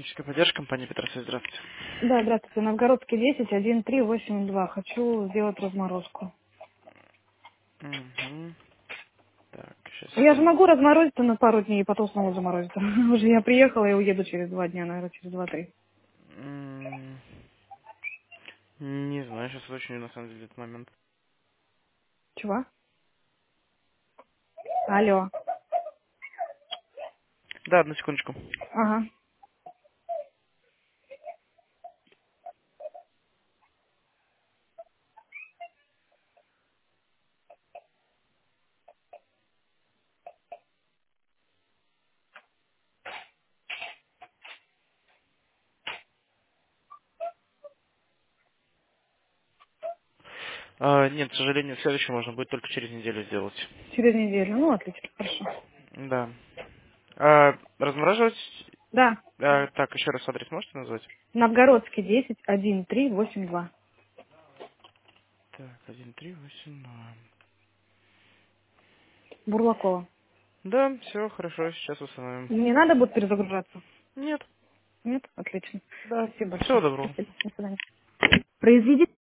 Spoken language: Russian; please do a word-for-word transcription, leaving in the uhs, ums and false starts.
Техническая поддержка, компания Петросвязь, здравствуйте. Да, здравствуйте. Новгородский десять, один, три, восемь, два. Хочу сделать разморозку. Угу. Так, сейчас Я же секунду. могу разморозиться на пару дней и потом снова заморозиться. Уже я приехала и уеду через два дня, наверное, через два-три. М, Не знаю, сейчас очень на самом деле этот момент. Чего? Алло. Да, одну секундочку. Ага. А, нет, к сожалению, следующее можно будет только через неделю сделать. Через неделю. Ну, отлично, хорошо. Да. А, размораживать? Да. А, так, еще раз адрес можете назвать? Новгородский десять, один, три, восемь, два. Так, один, три, восемь, два. Бурлакова. Да, все, хорошо, сейчас установим. Не надо будет перезагружаться? Нет. Нет? Отлично. Да. Спасибо Всего большое. доброго. Спасибо. До свидания. Произведи